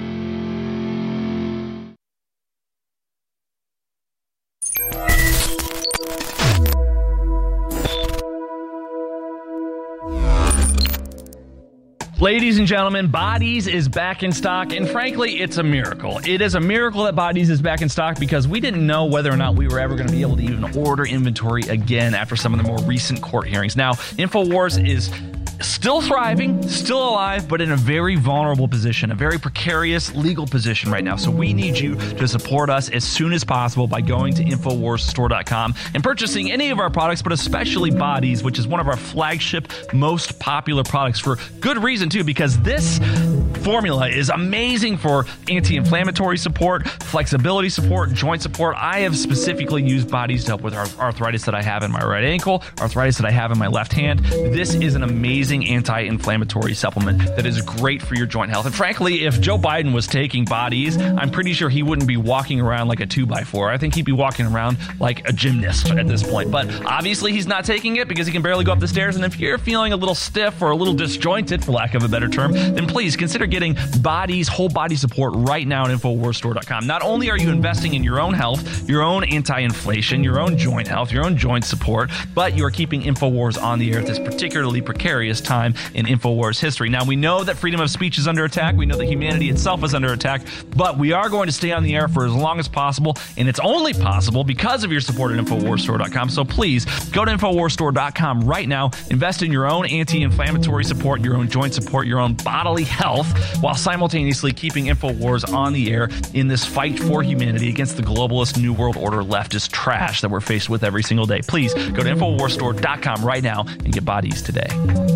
Ladies and gentlemen, Bodies is back in stock, and frankly, it's a miracle. It is a miracle that Bodies is back in stock because we didn't know whether or not we were ever going to be able to even order inventory again after some of the more recent court hearings. Now, InfoWars is still thriving, still alive, but in a very vulnerable position, a very precarious legal position right now. So we need you to support us as soon as possible by going to InfoWarsStore.com and purchasing any of our products, but especially Bodies, which is one of our flagship, most popular products for good reason too, because this formula is amazing for anti-inflammatory support, flexibility support, joint support. I have specifically used Bodies to help with arthritis that I have in my right ankle, arthritis that I have in my left hand. This is an amazing anti-inflammatory supplement that is great for your joint health. And frankly, if Joe Biden was taking Bodies, I'm pretty sure he wouldn't be walking around like a 2x4. I think he'd be walking around like a gymnast at this point. But obviously he's not taking it because he can barely go up the stairs. And if you're feeling a little stiff or a little disjointed, for lack of a better term, then please consider getting Bodies whole body support right now at InfoWarsStore.com. Not only are you investing in your own health, your own anti-inflation, your own joint health, your own joint support, but you're keeping InfoWars on the air at this particularly precarious time in InfoWars history. Now, we know that freedom of speech is under attack. We know that humanity itself is under attack, but we are going to stay on the air for as long as possible, and it's only possible because of your support at InfoWarsStore.com. So please go to InfoWarsStore.com right now. Invest in your own anti-inflammatory support, your own joint support, your own bodily health, health, while simultaneously keeping InfoWars on the air in this fight for humanity against the globalist New World Order leftist trash that we're faced with every single day. Please go to InfoWarsStore.com right now and get bodies today.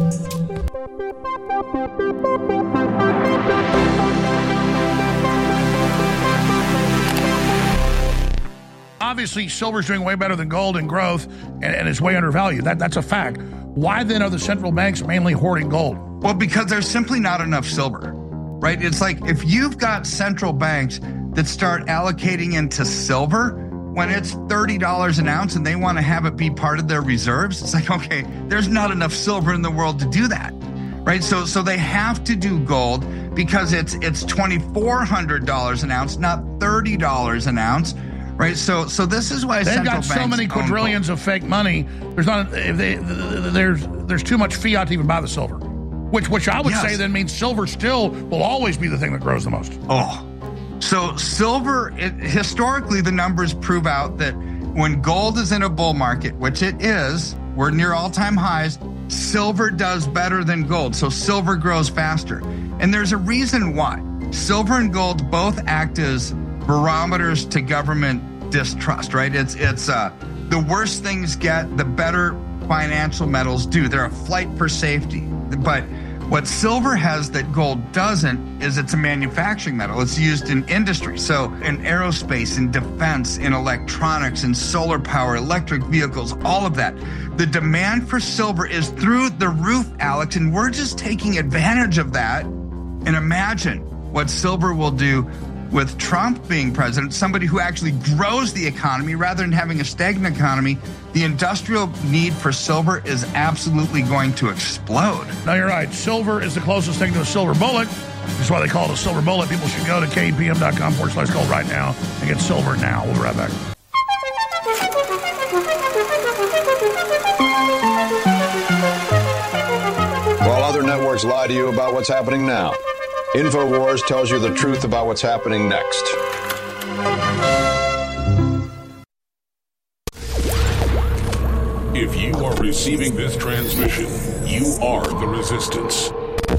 Obviously, silver's doing way better than gold in growth, and it's way undervalued. That's a fact. Why then are the central banks mainly hoarding gold? Well, because there's simply not enough silver, right? It's like if you've got central banks that start allocating into silver when it's $30 an ounce and they want to have it be part of their reserves, it's like, okay, there's not enough silver in the world to do that, right? So they have to do gold because it's $2,400 an ounce, not $30 an ounce. Right, so this is why they've central got so banks many quadrillions of fake money. There's too much fiat to even buy the silver, which I would say then means silver still will always be the thing that grows the most. Oh, so silver, historically the numbers prove out that when gold is in a bull market, which it is, we're near all-time highs, silver does better than gold. So silver grows faster, and there's a reason why. Silver and gold both act as barometers to government distrust, right? It's the worse things get, the better financial metals do. They're a flight for safety. But what silver has that gold doesn't is it's a manufacturing metal. It's used in industry. So in aerospace, in defense, in electronics, in solar power, electric vehicles, all of that. The demand for silver is through the roof, Alex, and we're just taking advantage of that. And imagine what silver will do with Trump being president, somebody who actually grows the economy rather than having a stagnant economy. The industrial need for silver is absolutely going to explode. No, you're right. Silver is the closest thing to a silver bullet. That's why they call it a silver bullet. People should go to kpm.com/gold right now and get silver now. We'll be right back. While other networks lie to you about what's happening now, InfoWars tells you the truth about what's happening next. If you are receiving this transmission, you are the resistance.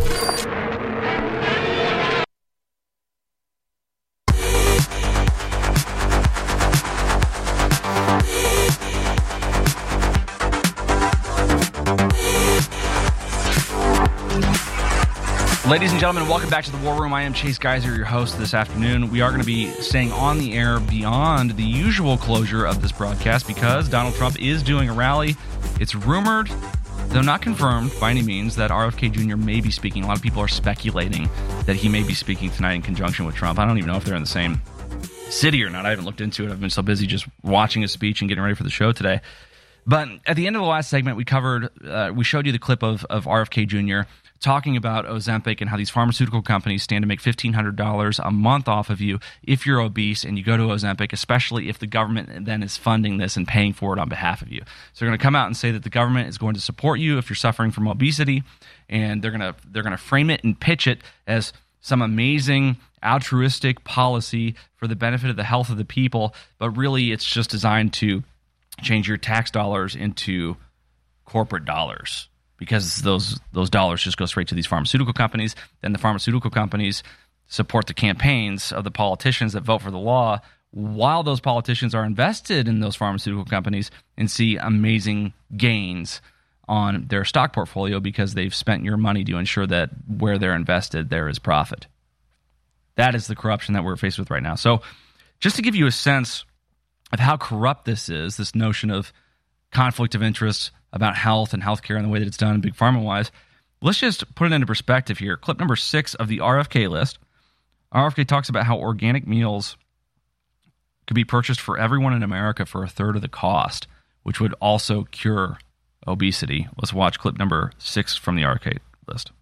Ladies and gentlemen, welcome back to the War Room. I am Chase Geiser, your host this afternoon. We are going to be staying on the air beyond the usual closure of this broadcast because Donald Trump is doing a rally. It's rumored, though not confirmed by any means, that RFK Jr. may be speaking. A lot of people are speculating that he may be speaking tonight in conjunction with Trump. I don't even know if they're in the same city or not. I haven't looked into it. I've been so busy just watching his speech and getting ready for the show today. But at the end of the last segment, we showed you the clip of RFK Jr. talking about Ozempic and how these pharmaceutical companies stand to make $1,500 a month off of you if you're obese and you go to Ozempic, especially if the government then is funding this and paying for it on behalf of you. So they're going to come out and say that the government is going to support you if you're suffering from obesity, and they're going to frame it and pitch it as some amazing altruistic policy for the benefit of the health of the people, but really it's just designed to change your tax dollars into corporate dollars, because those dollars just go straight to these pharmaceutical companies. Then the pharmaceutical companies support the campaigns of the politicians that vote for the law, while those politicians are invested in those pharmaceutical companies and see amazing gains on their stock portfolio because they've spent your money to ensure that where they're invested, there is profit. That is the corruption that we're faced with right now. So just to give you a sense of how corrupt this is, this notion of conflict of interest about health and healthcare and the way that it's done big pharma-wise, let's just put it into perspective here. Clip number 6 of the RFK list. RFK talks about how organic meals could be purchased for everyone in America for a third of the cost, which would also cure obesity. Let's watch clip number 6 from the RFK list.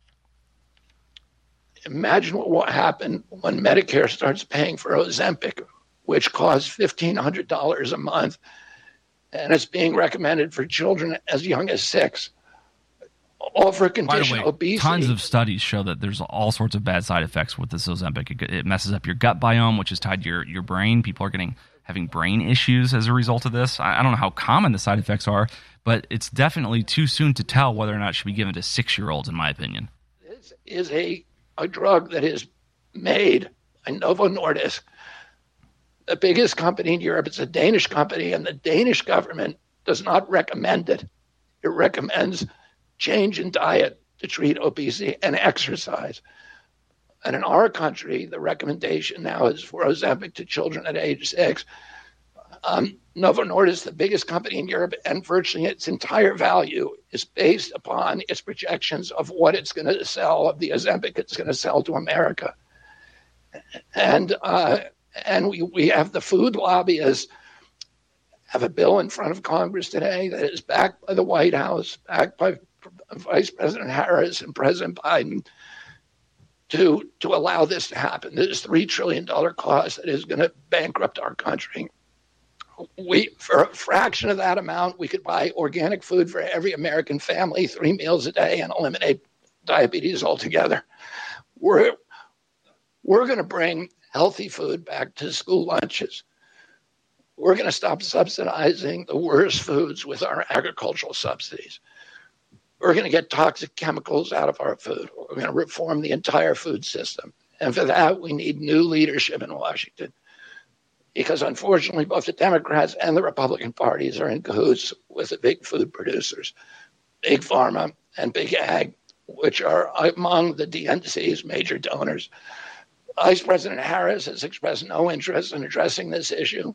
Imagine what will happen when Medicare starts paying for Ozempic, which costs $1,500 a month, and it's being recommended for children as young as 6. All for a condition, by the way, obesity. Tons of studies show that there's all sorts of bad side effects with this Ozempic. It messes up your gut biome, which is tied to your brain. People are having brain issues as a result of this. I don't know how common the side effects are, but it's definitely too soon to tell whether or not it should be given to 6-year-olds, in my opinion. This is a a drug that is made by Novo Nordisk, the biggest company in Europe. It's a Danish company, and the Danish government does not recommend it. It recommends change in diet to treat obesity and exercise. And in our country, the recommendation now is for Ozempic to children at age 6. Novo Nordisk, the biggest company in Europe, and virtually its entire value is based upon its projections of what it's going to sell, of the Ozempic it's going to sell to America. And we have the food lobbyists have a bill in front of Congress today that is backed by the White House, backed by Vice President Harris and President Biden to allow this to happen. This $3 trillion cost that is going to bankrupt our country. For a fraction of that amount, we could buy organic food for every American family, 3 meals a day, and eliminate diabetes altogether. We're going to bring healthy food back to school lunches. We're going to stop subsidizing the worst foods with our agricultural subsidies. We're going to get toxic chemicals out of our food. We're going to reform the entire food system. And for that, we need new leadership in Washington. Because unfortunately, both the Democrats and the Republican parties are in cahoots with the big food producers, Big Pharma and Big Ag, which are among the DNC's major donors. Vice President Harris has expressed no interest in addressing this issue.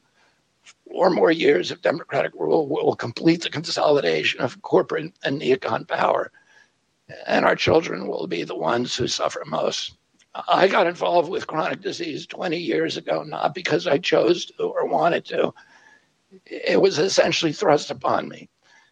4 more years of Democratic rule will complete the consolidation of corporate and neocon power, and our children will be the ones who suffer most. I got involved with chronic disease 20 years ago, not because I chose to or wanted to. It was essentially thrust upon me.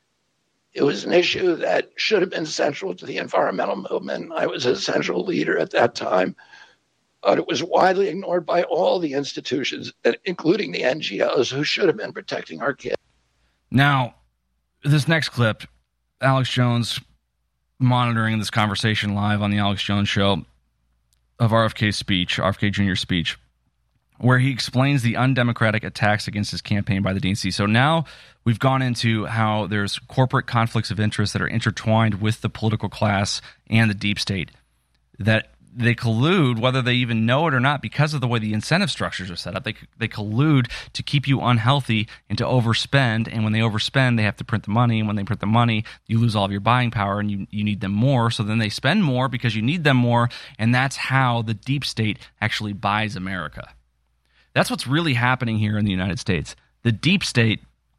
It was an issue that should have been central to the environmental movement. I was a central leader at that time, but it was widely ignored by all the institutions, including the NGOs, who should have been protecting our kids. Now, this next clip, Alex Jones monitoring this conversation live on the Alex Jones Show of RFK Jr.'s speech, where he explains the undemocratic attacks against his campaign by the DNC. So now we've gone into how there's corporate conflicts of interest that are intertwined with the political class and the deep state, that they collude, whether they even know it or not, because of the way the incentive structures are set up. They collude to keep you unhealthy and to overspend. And when they overspend, they have to print the money. And when they print the money, you lose all of your buying power and you need them more. So then they spend more because you need them more. And that's how the deep state actually buys America. That's what's really happening here in the United States. The deep state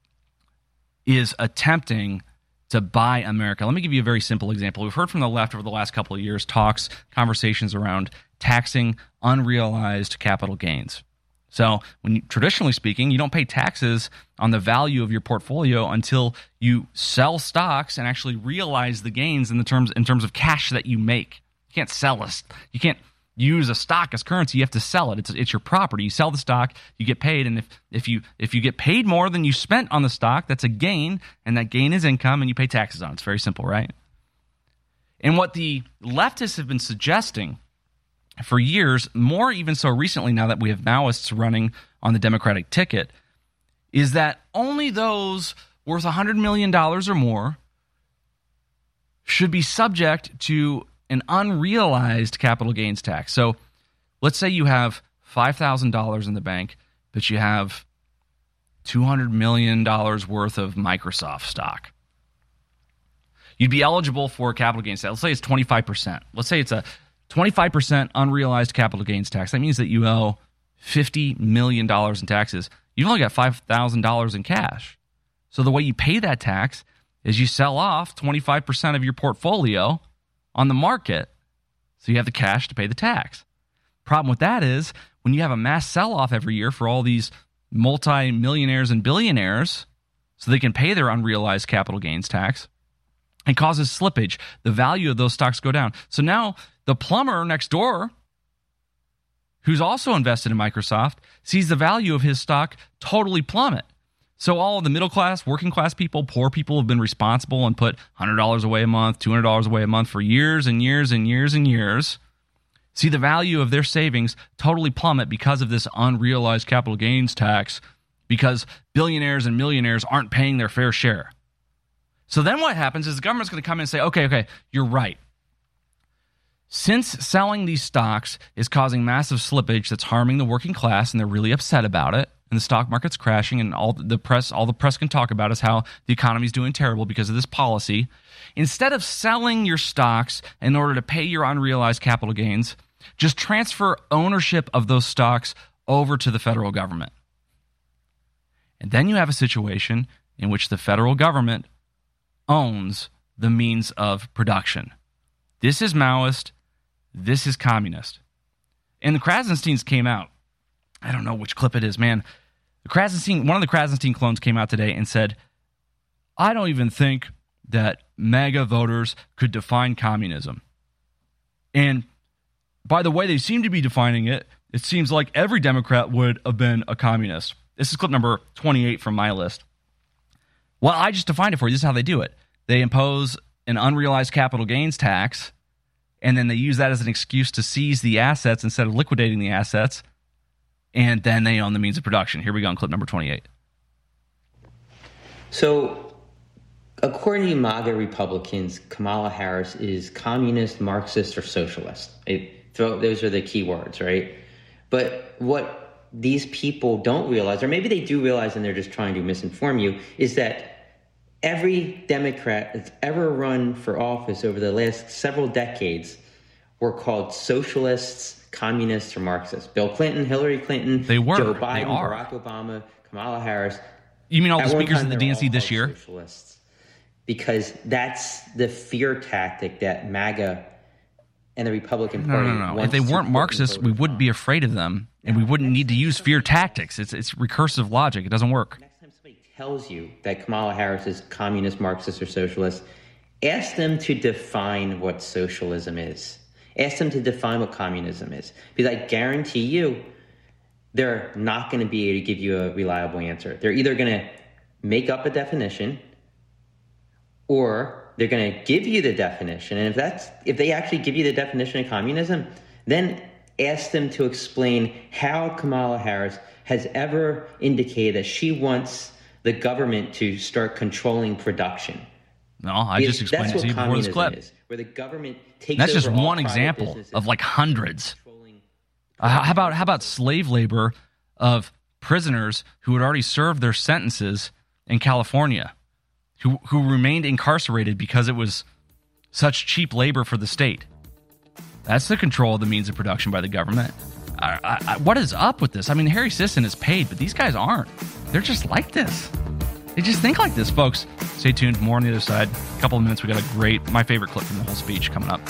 is attempting to buy America. Let me give you a very simple example. We've heard from the left over the last couple of years conversations around taxing unrealized capital gains. So traditionally speaking, you don't pay taxes on the value of your portfolio until you sell stocks and actually realize the gains in terms of cash that you make. You can't sell you can't use a stock as currency. You have to sell it. It's your property. You sell the stock, you get paid, and if you get paid more than you spent on the stock, that's a gain, and that gain is income, and you pay taxes on it. It's very simple, right? And what the leftists have been suggesting for years, more even so recently now that we have Maoists running on the Democratic ticket, is that only those worth $100 million or more should be subject to an unrealized capital gains tax. So let's say you have $5,000 in the bank, but you have $200 million worth of Microsoft stock. You'd be eligible for a capital gains tax. Let's say it's 25%. Let's say it's a 25% unrealized capital gains tax. That means that you owe $50 million in taxes. You've only got $5,000 in cash. So the way you pay that tax is you sell off 25% of your portfolio on the market, so you have the cash to pay the tax. Problem with that is when you have a mass sell-off every year for all these multi-millionaires and billionaires so they can pay their unrealized capital gains tax, it causes slippage. The value of those stocks go down. So now the plumber next door, who's also invested in Microsoft, sees the value of his stock totally plummet. So all of the middle class, working class people, poor people have been responsible and put $100 away a month, $200 away a month for years and years and years and years. See the value of their savings totally plummet because of this unrealized capital gains tax, because billionaires and millionaires aren't paying their fair share. So then what happens is the government's going to come in and say, okay, you're right. Since selling these stocks is causing massive slippage that's harming the working class, and they're really upset about it, and the stock market's crashing, and all the press can talk about is how the economy's doing terrible because of this policy. Instead of selling your stocks in order to pay your unrealized capital gains, just transfer ownership of those stocks over to the federal government. And then you have a situation in which the federal government owns the means of production. This is Maoist. This is communist. And the Krasensteins came out. I don't know which clip it is, man. One of the Krasenstein clones came out today and said, I don't even think that MAGA voters could define communism. And by the way they seem to be defining it, it seems like every Democrat would have been a communist. This is clip number 28 from my list. Well, I just defined it for you. This is how they do it. They impose an unrealized capital gains tax, and then they use that as an excuse to seize the assets instead of liquidating the assets, and then they own the means of production. Here we go on clip number 28. So, according to MAGA Republicans, Kamala Harris is communist, Marxist, or socialist. Those are the key words, right? But what these people don't realize, or maybe they do realize and they're just trying to misinform you, is that every Democrat that's ever run for office over the last several decades were called socialists, communists, or Marxists. Bill Clinton, Hillary Clinton, they were. Joe Biden, they are. Barack Obama, Kamala Harris. You mean all the speakers of the DNC this year? Socialists, because that's the fear tactic that MAGA and the Republican Party No. If they weren't Marxists, we wouldn't be afraid of them, and we wouldn't need to use fear tactics. It's recursive logic. It doesn't work. Tells you that Kamala Harris is communist, Marxist, or socialist, ask them to define what socialism is. Ask them to define what communism is. Because I guarantee you, they're not going to be able to give you a reliable answer. They're either going to make up a definition, or they're going to give you the definition. And if they actually give you the definition of communism, then ask them to explain how Kamala Harris has ever indicated that she wants the government to start controlling production. No, I just explained it to you before this clip. Is, where the government takes That's just over one example of like hundreds. How about slave labor of prisoners who had already served their sentences in California, who remained incarcerated because it was such cheap labor for the state? That's the control of the means of production by the government. What is up with this? I mean, Harry Sisson is paid, but these guys aren't. They're just like this. They just think like this, folks. Stay tuned. More on the other side. A couple of minutes. We got my favorite clip from the whole speech coming up.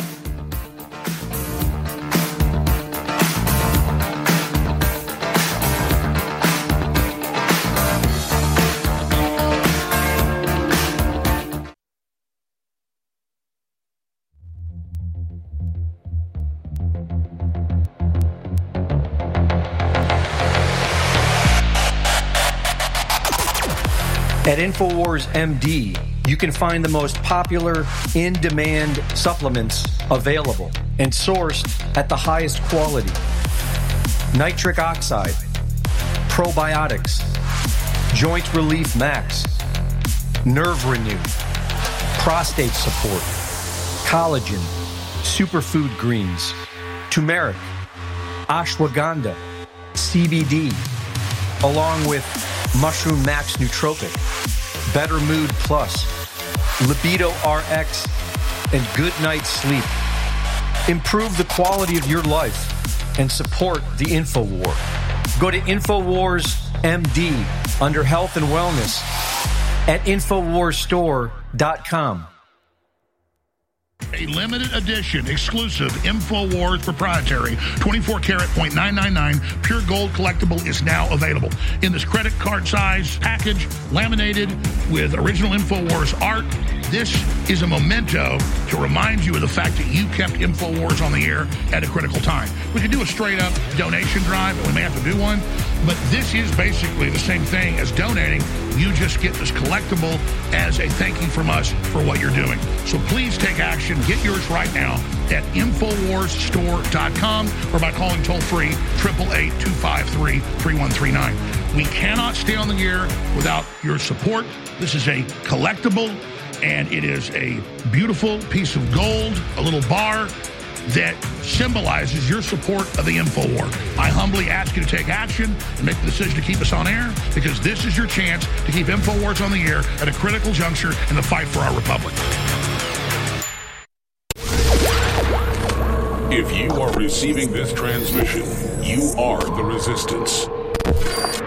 At InfoWars MD, you can find the most popular in-demand supplements available and sourced at the highest quality. Nitric oxide, probiotics, joint relief max, nerve renew, prostate support, collagen, superfood greens, turmeric, ashwagandha, CBD, along with Mushroom Max Nootropic, Better Mood Plus, Libido RX, and Good Night Sleep. Improve the quality of your life and support the InfoWar. Go to InfoWars MD under Health and Wellness at InfoWarsStore.com. A limited edition, exclusive InfoWars proprietary 24 karat .999 pure gold collectible is now available in this credit card size package, laminated with original InfoWars art. This is a memento to remind you of the fact that you kept InfoWars on the air at a critical time. We could do a straight up donation drive, and we may have to do one, but this is basically the same thing as donating. You just get this collectible as a thank you from us for what you're doing. So please take action. Get yours right now at InfoWarsStore.com or by calling toll-free 888-253-3139. We cannot stay on the air without your support. This is a collectible, and it is a beautiful piece of gold, a little bar that symbolizes your support of the InfoWar. I humbly ask you to take action and make the decision to keep us on air, because this is your chance to keep InfoWars on the air at a critical juncture in the fight for our republic. If you are receiving this transmission, you are the resistance.